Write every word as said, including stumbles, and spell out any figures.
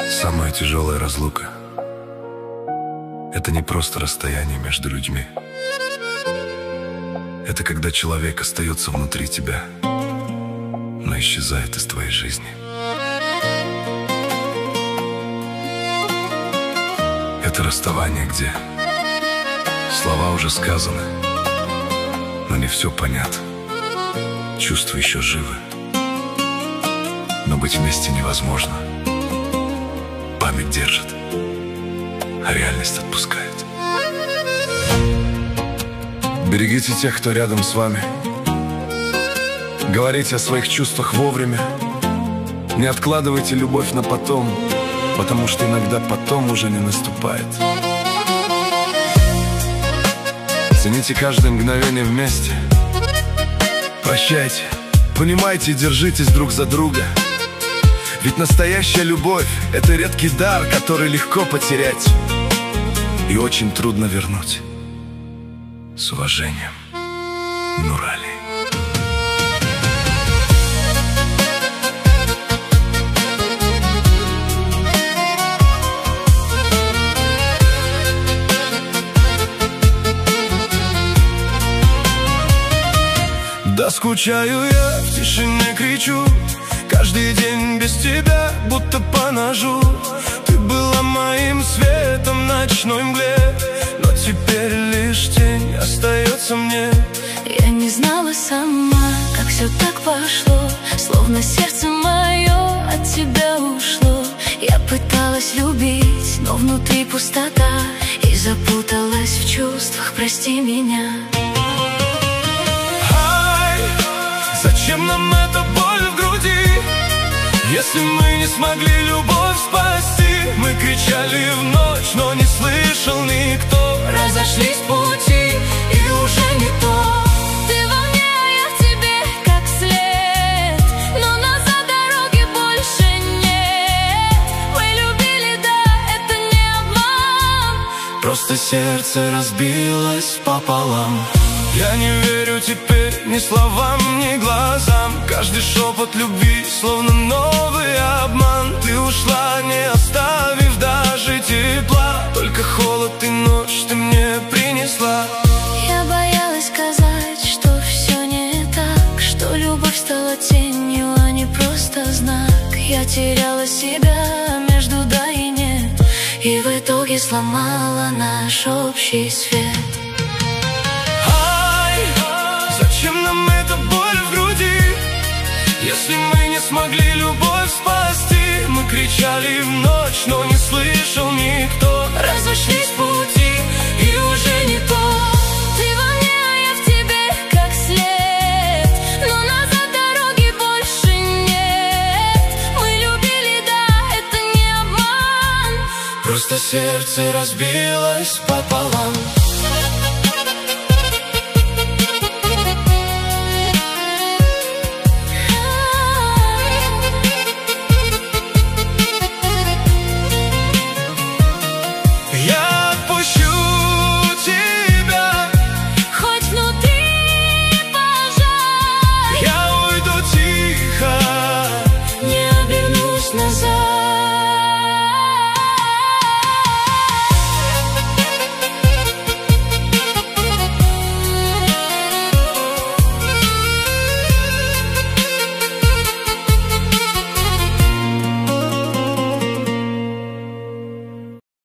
Самая тяжелая разлука — это не просто расстояние между людьми. Это когда человек остается внутри тебя, но исчезает из твоей жизни. Это расставание, где слова уже сказаны, но не все понятно. Чувства еще живы, но быть вместе невозможно. Память держит, а реальность отпускает. Берегите тех, кто рядом с вами. Говорите о своих чувствах вовремя. Не откладывайте любовь на потом, потому что иногда потом уже не наступает. Цените каждое мгновение вместе. Прощайте, понимайте и держитесь друг за друга. Ведь настоящая любовь — это редкий дар, который легко потерять и очень трудно вернуть. С уважением, Нурали. Да скучаю я, в тишине кричу. Каждый день без тебя, будто по ножу. Ты была моим светом в ночной мгле, но теперь лишь тень остается мне. Я не знала сама, как все так пошло, словно сердце мое от тебя ушло. Я пыталась любить, но внутри пустота, и запуталась в чувствах, прости меня. Ай, зачем нам эта боль в груди? Если мы не смогли любовь спасти, мы кричали в ночь, но не слышал никто. Разошлись пути, и уже не то. Ты во мне, а я в тебе, как след, но назад дороги больше нет. Мы любили, да, это не обман, просто сердце разбилось пополам. Я не верю теперь ни словам, ни глазам. Каждый шепот любви, словно новый обман. Ты ушла, не оставив даже тепла, только холод и ночь ты мне принесла. Я боялась сказать, что все не так, что любовь стала тенью, а не просто знак. Я теряла себя между да и нет, и в итоге сломала наш общий свет. Зачем нам эта боль в груди? Если мы не смогли любовь спасти, мы кричали в ночь, но не слышал никто. Разошлись пути, и уже не то. Ты во мне, а я в тебе, как след, но назад дороги больше нет. Мы любили, да, это не обман, просто сердце разбилось пополам.